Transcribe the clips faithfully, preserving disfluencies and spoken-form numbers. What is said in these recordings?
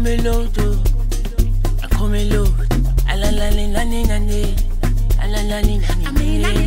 come loto, I come loto, ala la ni la ni na ni, ala la ni na ni na ni,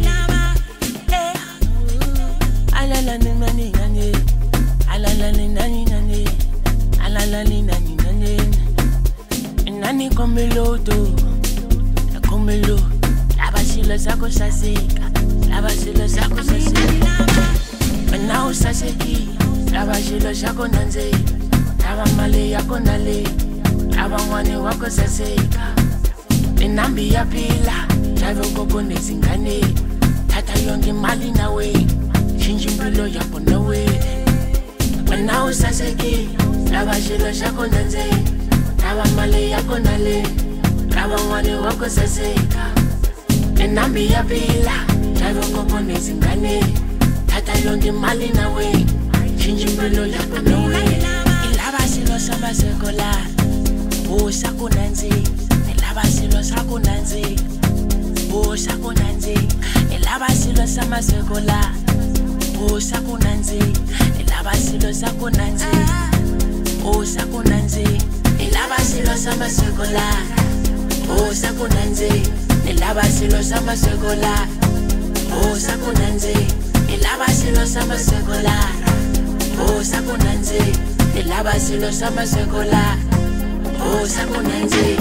ala la ni na ni na ni, ala la ni na ni na ni, ala la ni na ni na ni, nani come loto, I come loto, lava silo sako sasika, lava silo sako sasika, now sasiki, lava silo sako nanze. Lava mali yako nale, lava mwani wako saseka. Ninambi ya pila, lava koko nezingane. Tata yongi mali nawe, shinji mbilo yako nawe. Wana usaseki, lava shilo shako nanze. Lava mali yako nale, lava mwani wako saseka. Ninambi ya pila, lava koko nezingane. Tata yongi mali nawe, shinji mbilo yako nawe. Lava silo samba sekola, oh sakunanzi. Lava silo sakunanzi, oh sakunanzi. Lava silo samba sekola, oh sakunanzi. Lava silo sakunanzi, oh sakunanzi. Lava silo samba sekola, oh sakunanzi. Lava silo samba sekola, oh sakunanzi. Lava silo samba sekola, oh sakunanzi. Lava silo samba sekola, oh sakunanzi.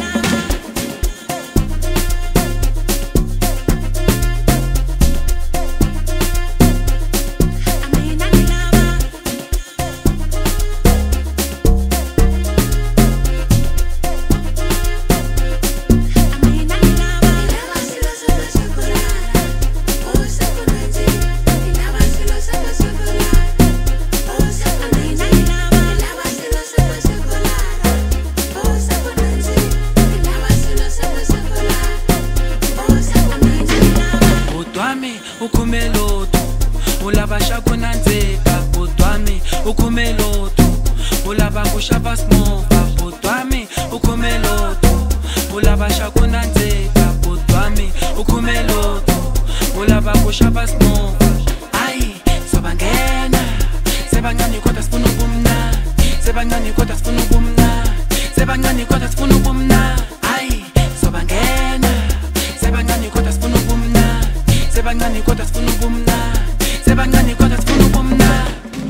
Ukumeloto, ulaba shakunanzeka, potwami, ukumeloto, ulaba kushaba smova, potwami, ukumeloto, ulaba shakunanzeka, potwami, ukumeloto, ulaba kushaba smova. Ai, sobangena, sebangani kodwa sifuna ubumna, sebangani kodwa sifuna ubumna, sebangani kodwa sifuna ubumna. Ai, sobangena, sebangani kodwa sifuna ubumna. Sebangani kodwa sifuna ubumna, sebangani kodwa sifuna ubumna.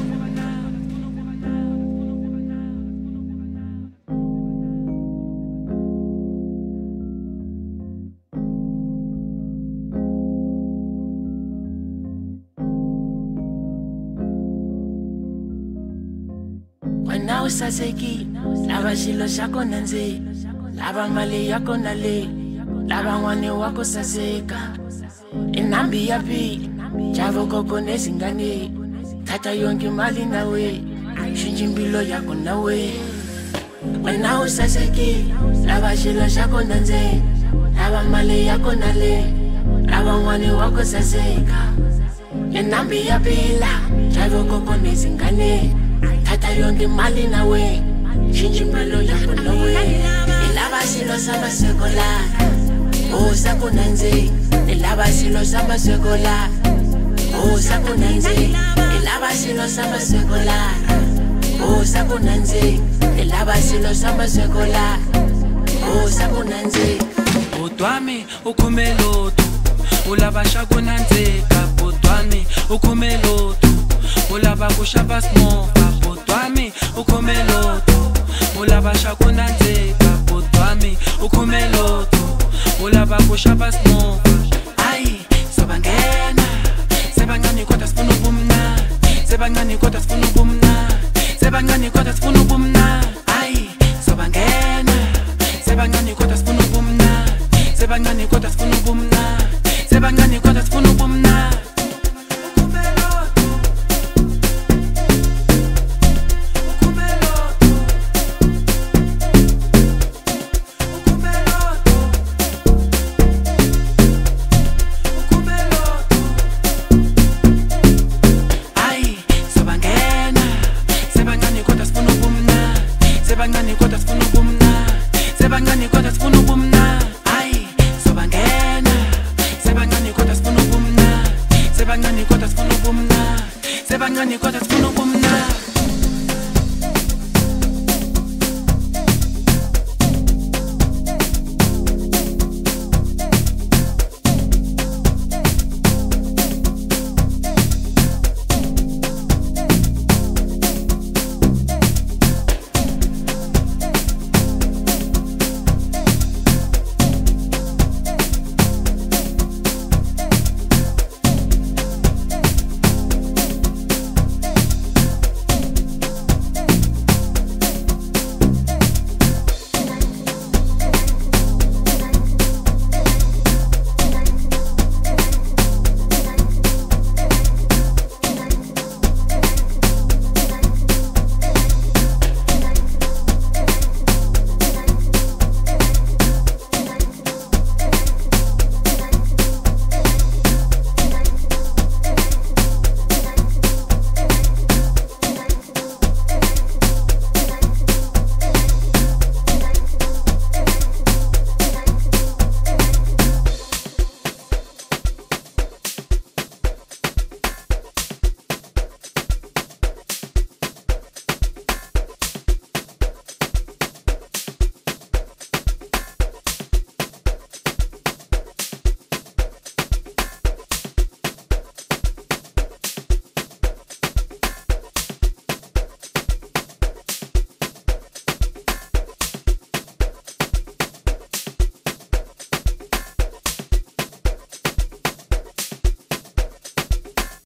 Wena usaseki, lava shilo shako nanze, lava mali yako nale, lava mwani wako saseka. Inambi ya pi, chavo koko nezingane. Tata yongi mali nawe, shinji mbilo yako nawe. Wena usaseki, lava shilo shako nanze, lava mali yako nale, lava mwani wako saseka. Inambi ya pila, chavo koko nezingane. Tata yongi mali nawe, shinji mbilo yako nawe. Ilava shilo samba sekola, oh sakunanzi. Lava silo samba sekola, oh sakunanzi. Lava silo samba sekola, oh sakunanzi. Lava silo samba sekola, oh sakunanzi. Potwami, ukumeloto, ulaba shakunanzeka, potwami, ukumeloto, ulaba kushaba smova, potwami, ukumeloto, ulaba shakunanzeka, potwami, ukumeloto, ulaba kushaba smova. Sebangani kodwa sifuna ubumna, sebangani kodwa sifuna ubumna, sebangani kodwa sifuna ubumna. Ai, sobangena, sebangani kodwa sifuna ubumna, sebangani kodwa sifuna